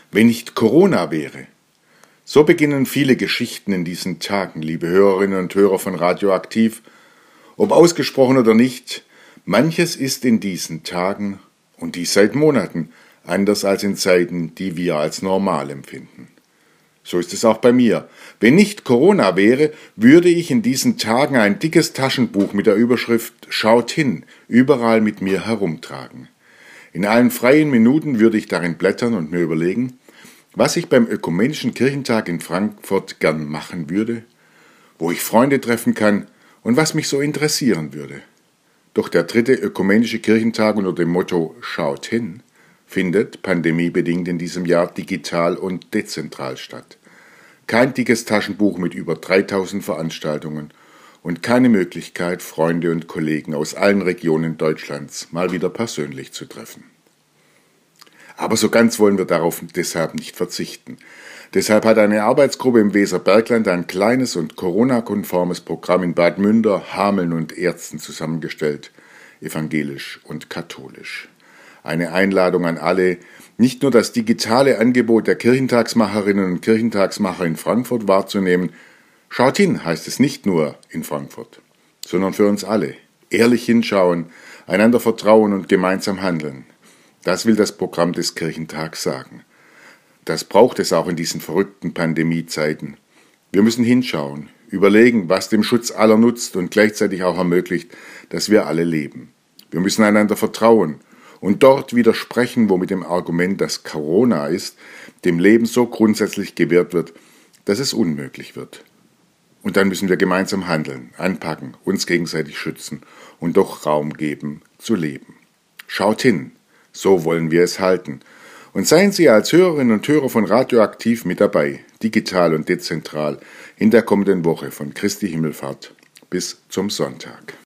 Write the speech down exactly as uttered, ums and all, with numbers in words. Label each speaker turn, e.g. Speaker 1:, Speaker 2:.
Speaker 1: Wenn nicht Corona wäre. So beginnen viele Geschichten in diesen Tagen, liebe Hörerinnen und Hörer von Radioaktiv. Ob ausgesprochen oder nicht, manches ist in diesen Tagen, und dies seit Monaten, anders als in Zeiten, die wir als normal empfinden. So ist es auch bei mir. Wenn nicht Corona wäre, würde ich in diesen Tagen ein dickes Taschenbuch mit der Überschrift »Schaut hin« überall mit mir herumtragen. In allen freien Minuten würde ich darin blättern und mir überlegen, was ich beim Ökumenischen Kirchentag in Frankfurt gern machen würde, wo ich Freunde treffen kann und was mich so interessieren würde. Doch der dritte Ökumenische Kirchentag unter dem Motto »Schaut hin« findet, pandemiebedingt in diesem Jahr, digital und dezentral statt. Kein dickes Taschenbuch mit über dreitausend Veranstaltungen und keine Möglichkeit, Freunde und Kollegen aus allen Regionen Deutschlands mal wieder persönlich zu treffen. Aber so ganz wollen wir darauf deshalb nicht verzichten. Deshalb hat eine Arbeitsgruppe im Weserbergland ein kleines und Corona-konformes Programm in Bad Münder, Hameln und Erzten zusammengestellt, evangelisch und katholisch. Eine Einladung an alle, nicht nur das digitale Angebot der Kirchentagsmacherinnen und Kirchentagsmacher in Frankfurt wahrzunehmen. Schaut hin, heißt es nicht nur in Frankfurt, sondern für uns alle. Ehrlich hinschauen, einander vertrauen und gemeinsam handeln. Das will das Programm des Kirchentags sagen. Das braucht es auch in diesen verrückten Pandemiezeiten. Wir müssen hinschauen, überlegen, was dem Schutz aller nutzt und gleichzeitig auch ermöglicht, dass wir alle leben. Wir müssen einander vertrauen und dort widersprechen, wo mit dem Argument, dass Corona ist, dem Leben so grundsätzlich gewährt wird, dass es unmöglich wird. Und dann müssen wir gemeinsam handeln, anpacken, uns gegenseitig schützen und doch Raum geben, zu leben. Schaut hin, so wollen wir es halten. Und seien Sie als Hörerinnen und Hörer von Radioaktiv mit dabei, digital und dezentral, in der kommenden Woche von Christi Himmelfahrt bis zum Sonntag.